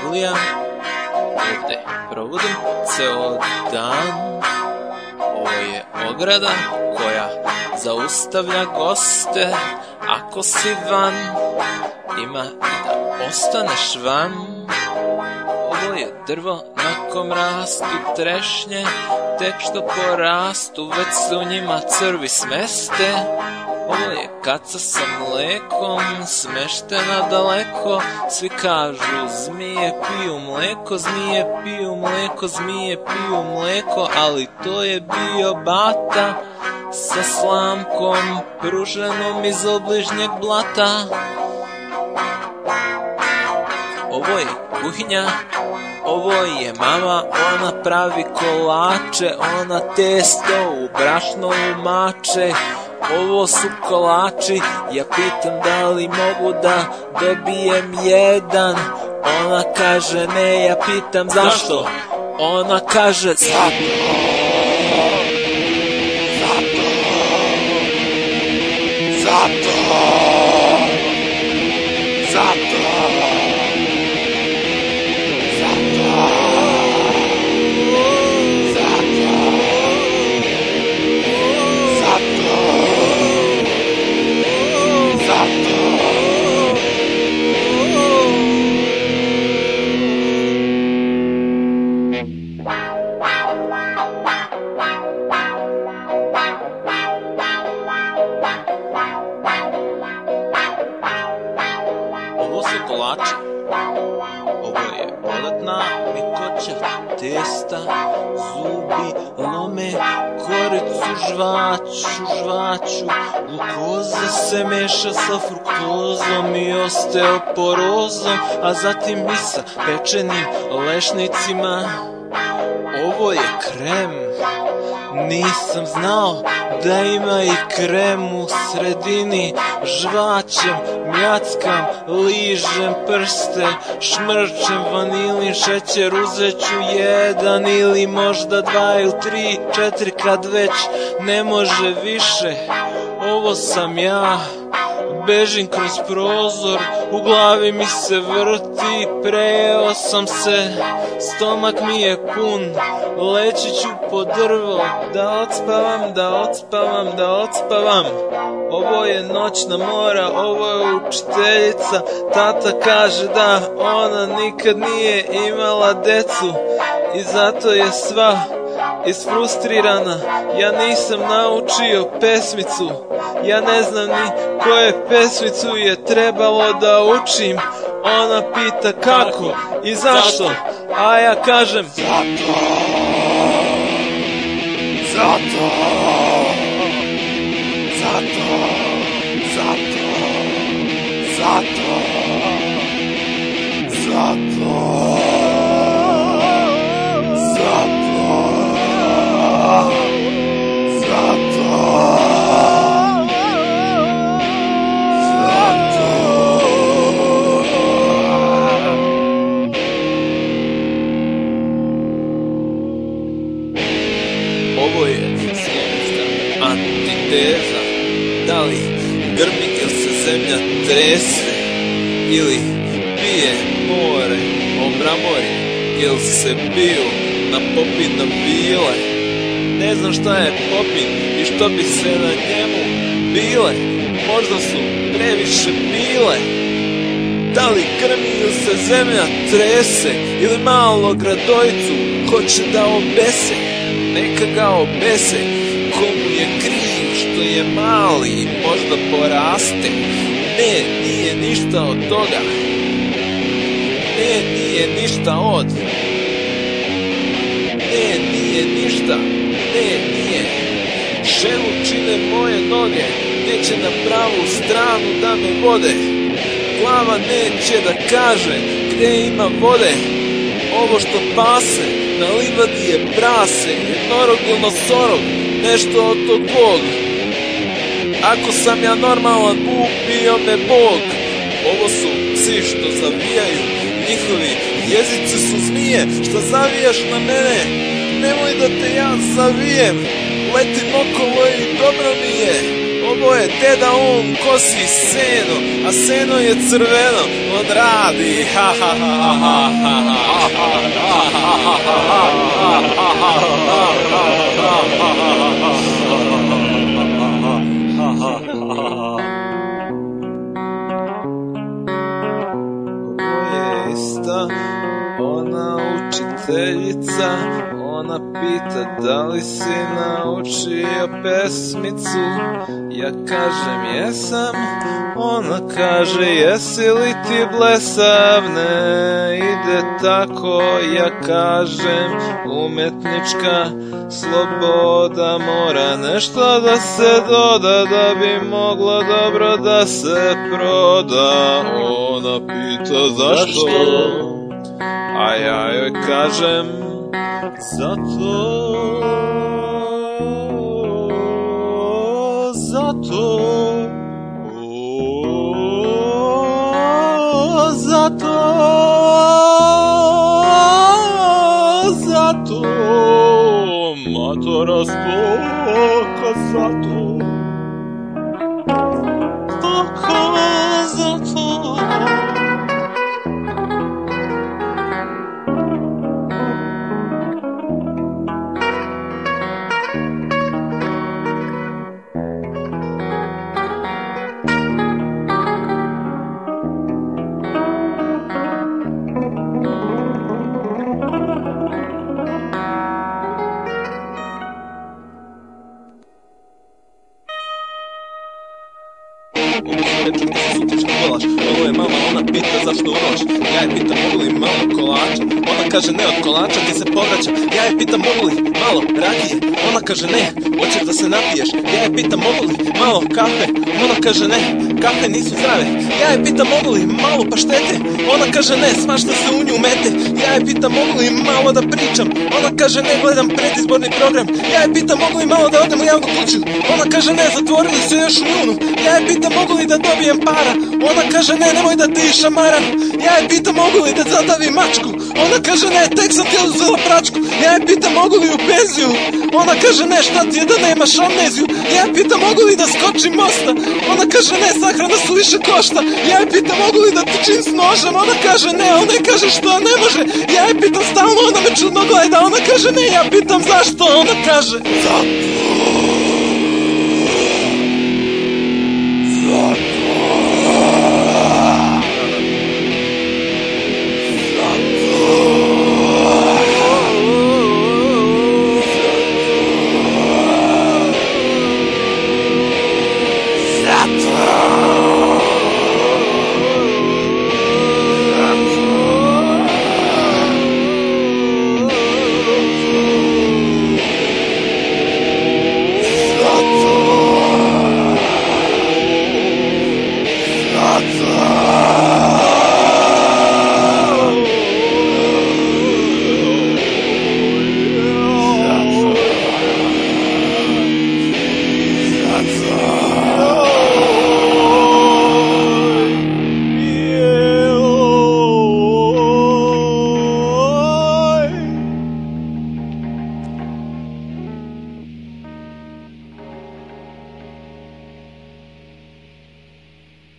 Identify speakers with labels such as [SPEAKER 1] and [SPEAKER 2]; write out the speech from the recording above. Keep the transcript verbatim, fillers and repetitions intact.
[SPEAKER 1] Ilija. Ovde provodim ceo dan. Ovo je ograda koja zaustavlja goste. Ako si van, ima i da ostaneš van. Ovo je drvo na kom rastu trešnje, tek što porastu, već se u njima crvi smeste. Ovo je kaca sa mlekom, smeštena daleko, svi kažu zmije piju mleko, zmije piju mleko, zmije piju mleko, ali to je bio bata sa slamkom pruženom iz obližnjeg blata. Ovo je kuhinja, ovo je mama, ona pravi kolače, ona testo u brašno umače. Ovo su kolači, ja pitam da li mogu da dobijem jedan. Ona kaže ne, ja pitam zašto? Ona kaže zato. Zato. Zato. Zato. Ovo su kolači, ovo je dodatna mikoća testa, zubi lome, koricu žvaću, žvaću, glukoza se meša sa fruktozom i osteoporozom, a zatim i sa pečenim lešnicima. Ovo je krem, nisam znao da ima i krem u sredini. Žvaćem, mljackam, ližem prste, šmrčem vanilin šećer, uzeću jedan ili možda dva ili tri, četiri kad već ne može više. Ovo sam ja, bežim kroz prozor, u glavi mi se vrti, prejeo sam se, stomak mi je pun, leći ću po drvo, da odspavam, da odspavam, da odspavam. Ovo je noćna mora, ovo je učiteljica, tata kaže da ona nikad nije imala decu i zato je sva isfrustrirana. Ja nisam naučio pesmicu, ja ne znam ni koje pesmicu je trebalo da učim. Ona pita kako i zašto, a ja kažem zato. Zato. Zato. Zato. Zato. Zato. Ovo je svjetska antiteza. Da li grmi ili se zemlja trese, ili pije more obramori, ili se biju na popina bile. Ne znam šta je popin i što bi se na njemu bile, možda su previše bile. Da li grmi ili se zemlja trese, ili malo gradojicu hoće da obese. Neka ga obese, komu je kriv što je mali i možda poraste. Ne, nije ništa od toga. Ne, nije ništa od. Ne, nije ništa. Ne, nije. Šelu čine moje noge, neće na pravu stranu da me vode. Glava neće da kaže gde ima vode. Ovo što pase na livadi je prase, jednorog ili nosorog, nešto od tog Bog. Ako sam ja normalan, ubio me Bog. Ovo su psi što zavijaju, njihovi jezici su zmije. Šta zavijaš na mene? Nemoj da te ja zavijem. Letim okolo i dobro mi je. Ovo je deda, on kosi seno, a seno je crveno, on radi ha ha ha ha ona učiteljica, ona pita da li si naučio pesmicu, ja kažem jesam, ona kaže jesi li ti blesav, ne ide tako, ja kažem umetnička sloboda mora nešto da se doda da bi mogla dobro da se proda. Ona pita zašto, a ja joj kažem zato, zato, o, zato, zato, matora stoka zato, stoka zato. Ovo je mama, ona pita zašto u noć, ja je pitam mogu li malo kolača, ona kaže ne, od kolača ti se povraća, ja je pitam mogu li malo rakije, ona kaže ne, hoćeš da se napiješ, ja je pitam mogu li malo kafe, ona kaže ne, kafe nisu zdrave, ja je pitam mogu li malo paštete, ona kaže ne, svašta se u nju mete, ja je pitam mogu li malo da pričam, ona kaže ne, gledam predizborni program, ja je pitam mogu li malo da odem u javnu kuću, ona kaže ne, zatvorili su još u junu, ja je pitam mogu li da dobijem para, ona kaže ne, nemoj da ti šamaram, ja je pitam mogu li da zadavim mačku, ona kaže ne, tek sam ti uzela pračku, ja je pitam mogu li u penziju, ona kaže ne, šta ti je da nemaš amneziju, ja je pitam mogu li da skočim mosta, ona kaže ne, sahrana su više košta, ja je pitam mogu li da tučim s nožem, ona kaže ne, ona kaže što ne može, ja je pitam stalno, ona me čudno gleda, ona kaže ne, ja pitam zašto, ona kaže zato.